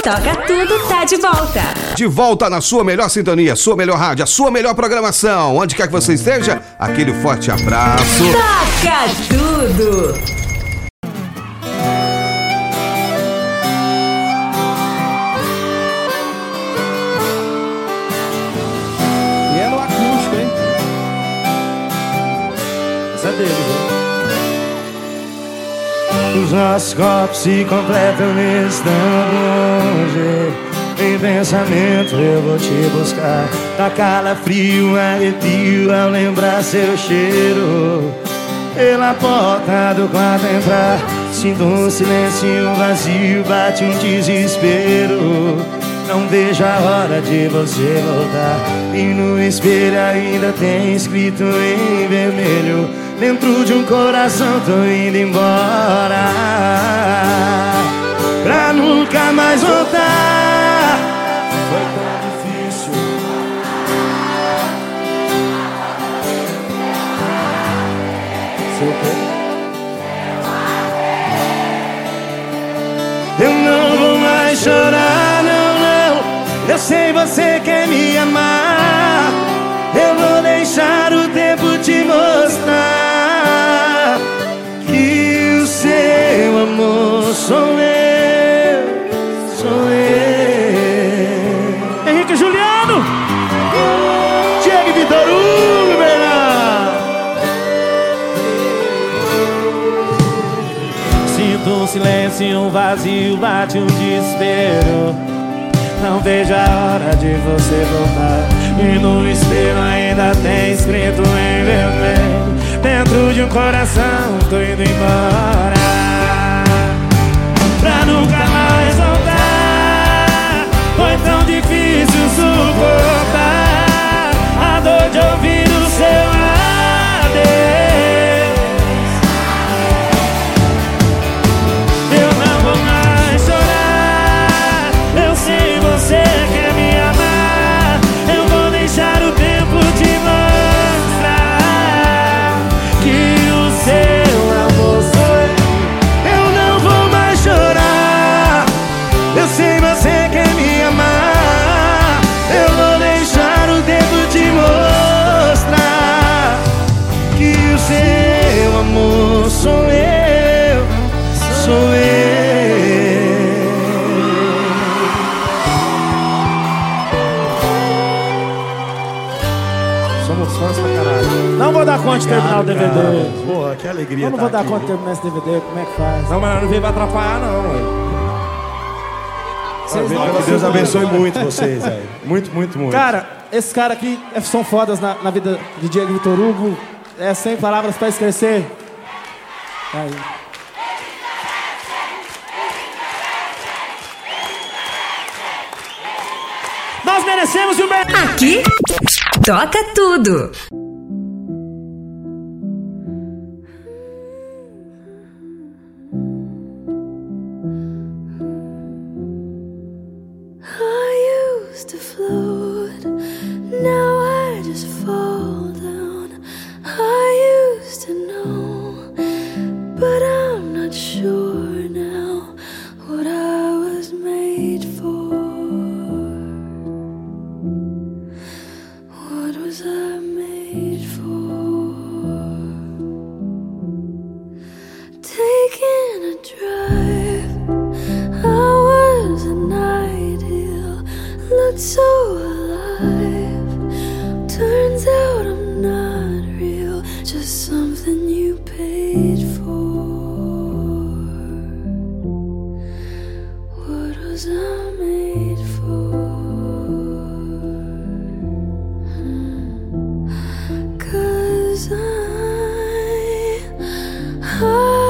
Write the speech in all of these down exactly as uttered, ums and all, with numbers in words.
Toca Tudo tá de volta. De volta na sua melhor sintonia, sua melhor rádio, a sua melhor programação. Onde quer que você esteja, aquele forte abraço. Toca Tudo. E é no acústico, hein? Essa é dele, viu? Os nossos corpos se completam estando longe. Em pensamento eu vou te buscar. Dá calafrio, arrepio ao lembrar seu cheiro. Pela porta do quarto entrar, sinto um silêncio e um vazio, bate um desespero. Não vejo a hora de você voltar. E no espelho ainda tem escrito em vermelho: dentro de um coração tô indo embora, pra nunca mais voltar. Foi tão difícil. Seu quê? Eu não vou mais chorar, não, não. Eu sei você quer me amar. Eu vou deixar o tempo te mostrar que o seu amor sou eu, sou eu. Henrique Juliano, Diego Vitor Hugo, Bernardo. Sinto um silêncio e um vazio, bate um desespero. Não vejo a hora de você voltar. E no espelho ainda tem escrito em vermelho: dentro de um coração tô indo embora, pra nunca mais voltar. Foi tão difícil suportar a dor de ouvir o seu adeus. Eu não vou mais chorar. Eu sei você quer me amar. Eu vou deixar o tempo te mostrar que o seu amor sou eu. Eu não vou mais chorar. Eu sei você quer me amar. Eu vou deixar o tempo te mostrar que o seu amor sou eu, sou eu. Somos fãs pra caralho. Não vou dar conta de terminar o D V D. Porra, que alegria. Eu não tá vou dar aqui. conta de terminar esse D V D. Como é que faz? Não, mas não veio pra atrapalhar, não, velho. Vocês não Que Deus abençoe muito vocês, velho. Muito, muito, muito. Cara, esses caras aqui são fodas na, na vida de Diego Vitor Hugo. É sem palavras pra esquecer. Aí. Nós merecemos o melhor. Aqui, Toca Tudo. I used to float, now I just fall down. I used to know, but I'm not sure now what I was made for. What was I made for? Taking a drive, I was an ideal, looked so alive. Turns out I'm not real, just something you paid for. What was I made for? 'Cause I, I,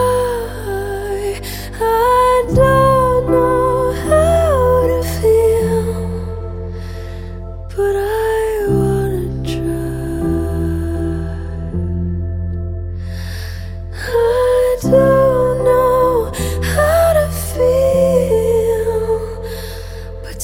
I don't know how to feel, but I wanna try. I don't know how to feel, but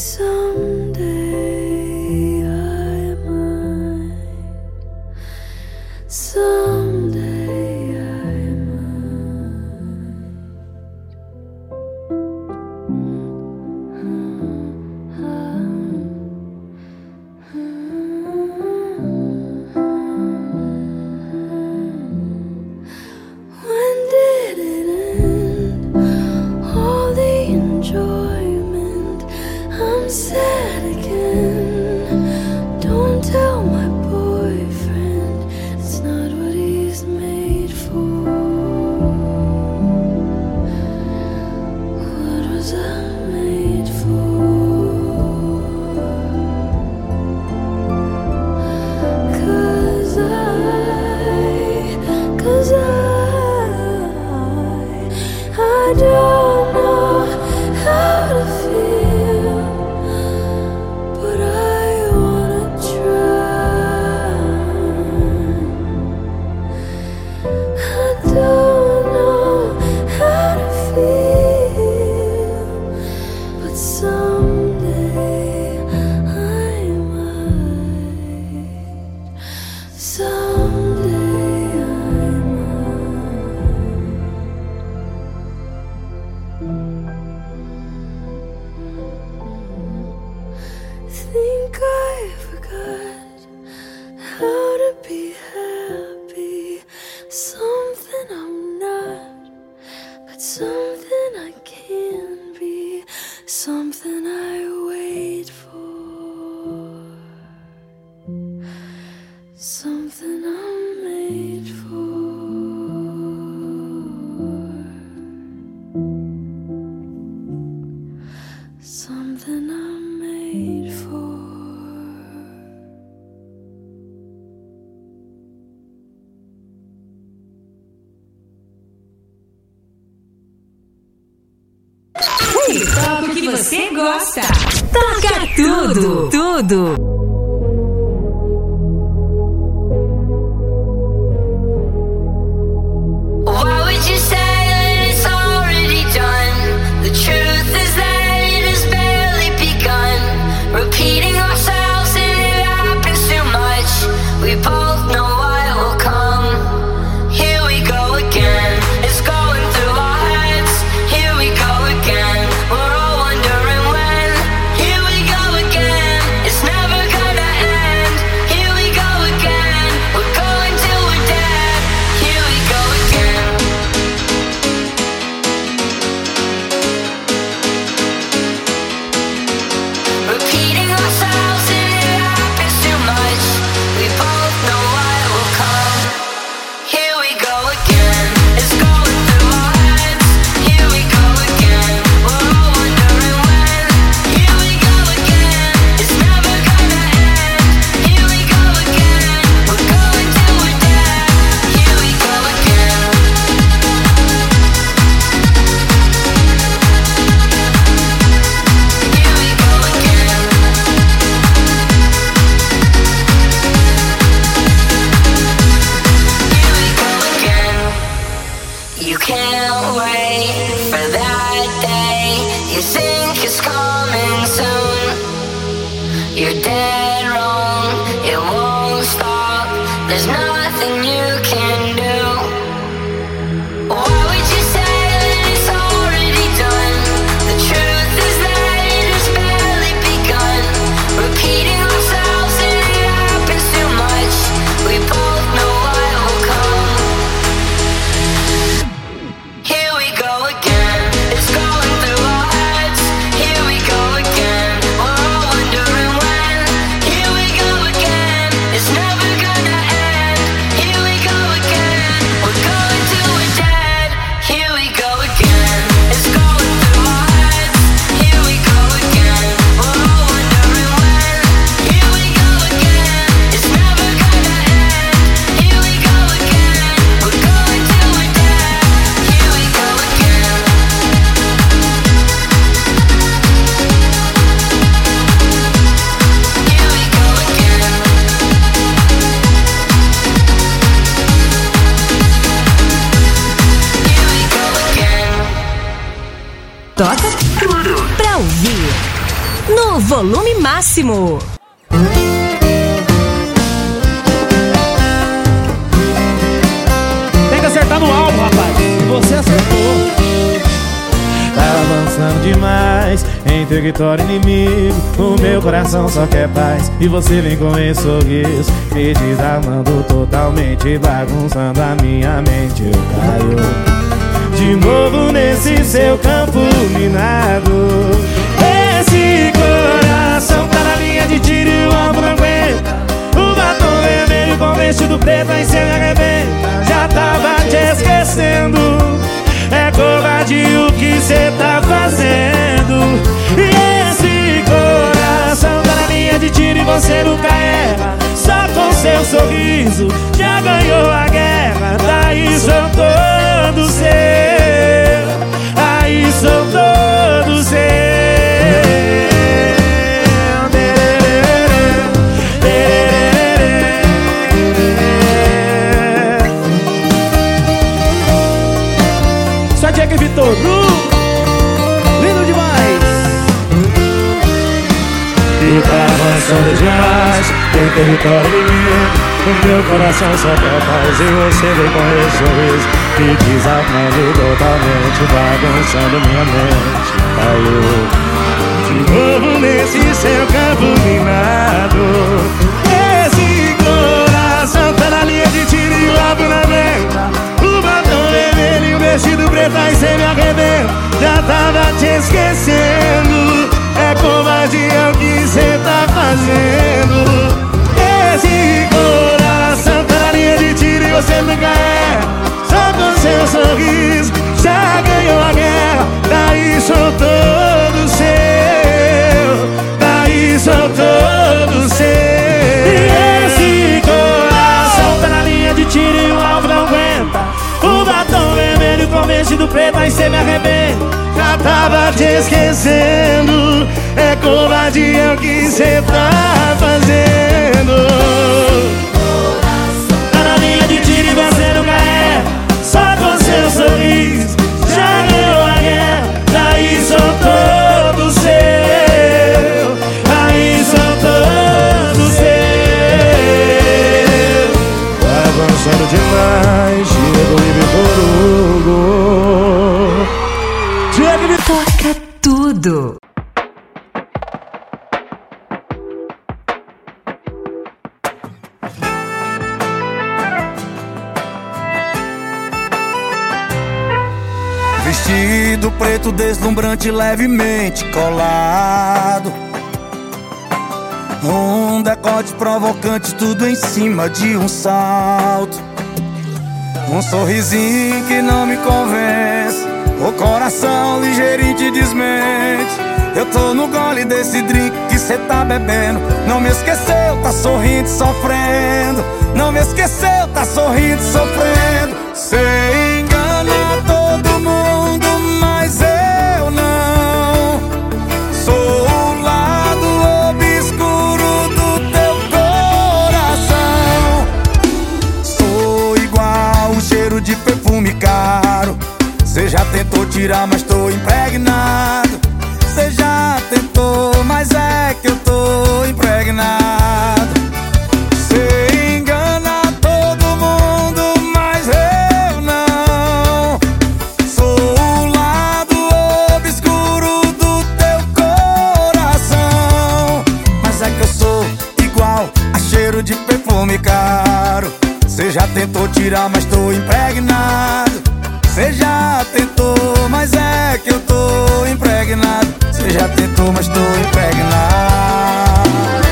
something I wait for, something I'm made for, something I'm made for. Toca o que você gosta. Toca tudo, tudo. Why would you say that it's already done? The truth is that it has barely begun. Repeating ourselves and it happens too much. We both know what will come. Here we go again. It's going through our heads. Here we go again. We're all wondering when. Here we go again. It's never gonna end. Here we go again. We're going till we're dead. Here we go again. Repeating ourselves and it happens too much. We both know what will come. Here we go again. It's going through our heads. Here we go again. We're all wondering when. Here we go again. It's never gonna end. Here we go again. We're going till we're dead. Here we go again. Here we go again. Here we go again. You can't wait for that day. You think it's coming soon. You're dead wrong. It won't stop. There's nothing you can do. Why would you say that it's already done? The truth is that it has barely begun. Repeating ourselves and it happens too much. We both know what will come. Here we go again. It's going through our heads. Here we go again. We're all wondering when. Here we go again. It's never gonna end. Here we go again. We're going till we're dead. Here we go again. It's going through our heads. Here we go again. We're all wondering when. Here we go again. It's never gonna end. Here we go again. We're going till we're dead. Here we go again. Here we go again. Here we go again. Toca tudo pra ouvir no volume máximo. Tem que acertar no alvo, rapaz. E você acertou. Tá avançando demais em território inimigo. O meu coração só quer paz. E você vem com esse sorriso me desarmando totalmente, bagunçando a minha mente. Eu caio de novo nesse seu campo minado. Esse coração tá na linha de tiro e o alvo não aguenta. O batom vermelho com vestido preto aí cê me arrebenta. Já tava te esquecendo. É covardia o que cê tá fazendo. E esse coração tá na linha de tiro e você nunca erra. Só com seu sorriso já ganhou a guerra. Daí sou todo seu. Aí sou todo seu. Só Diego e Vitor, uh, lindo demais. E tá avançando demais em território inimigo. O meu coração só quer paz e você vem com esse sorriso me desarmando totalmente, bagunçando minha mente. Caiu de novo nesse seu campo minado. Esse coração tá na linha de tiro e o alvo na venda. O batom vermelho e o vestido preto aí cê me arrebenta. Já tava te esquecendo. te esquecendo. É covardia o que cê tá fazendo. Tá na linha de tiro e você nunca é. Só com seu sorriso já ganhou a guerra. Daí sou todo seu. Aí sou todo seu. Vai avançando demais. Chegou e me coroou. Chega e me Toca tudo. Vestido preto deslumbrante, levemente colado, um decote provocante, tudo em cima de um salto. Um sorrisinho que não me convence, o coração ligeirinho te desmente. Eu tô no gole desse drink que cê tá bebendo. Não me esqueceu, tá sorrindo, sofrendo. Não me esqueceu, tá sorrindo, sofrendo. Cê engana todo mundo, mas eu não. Sou o lado obscuro do teu coração. Sou igual o cheiro de perfume caro. Cê já tentou tirar, mas tô impregnado. Cê já tentou, mas é que eu tô impregnado. Cê engana todo mundo, mas eu não. Sou o lado obscuro do teu coração. Mas é que eu sou igual a cheiro de perfume caro. Cê já tentou tirar, mas tô impregnado. Cê já tentou, mas é que eu tô impregnado. Cê já tentou, mas tô impregnado.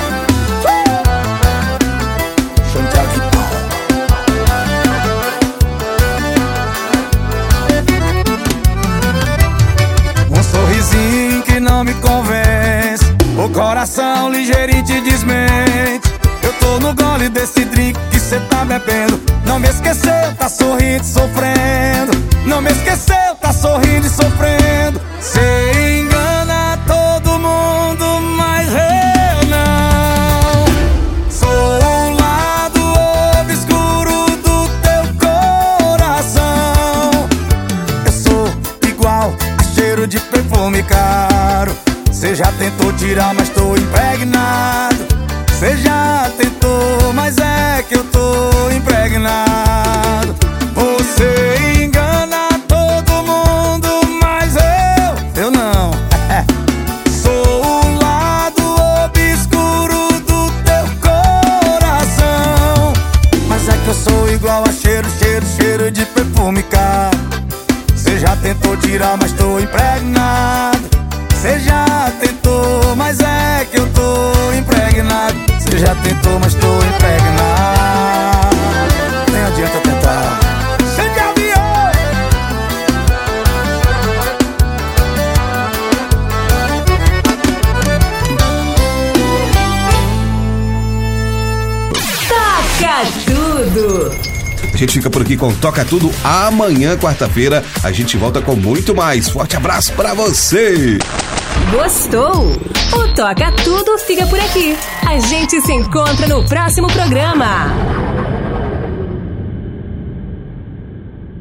Um sorrisinho que não me convence, o coração ligeirinho te desmente. Eu tô no gole desse drink que cê tá bebendo. Não me esqueceu, tá sorrindo, sofrendo. Não me esqueceu, tá sorrindo e sofrendo. Cê engana todo mundo, mas eu não. Sou o lado obscuro do teu coração. Eu sou igual a cheiro de perfume caro. Cê já tentou tirar, mas tô impregnado. Cê já tentou, mas é que eu tô impregnado. Você engana todo mundo, mas eu, eu não. Sou o lado obscuro do teu coração. Mas é que eu sou igual a cheiro, cheiro, cheiro de perfume caro. Cê já tentou tirar, mas tô impregnado. Cê já tentou, mas é que eu tô impregnado. Cê já tentou, mas tô impregnado. Nem adianta tentar. Cê gavião! Toca tudo. A gente fica por aqui com Toca Tudo. Amanhã, quarta-feira, a gente volta com muito mais. Forte abraço pra você. Gostou? O Toca Tudo fica por aqui. A gente se encontra no próximo programa.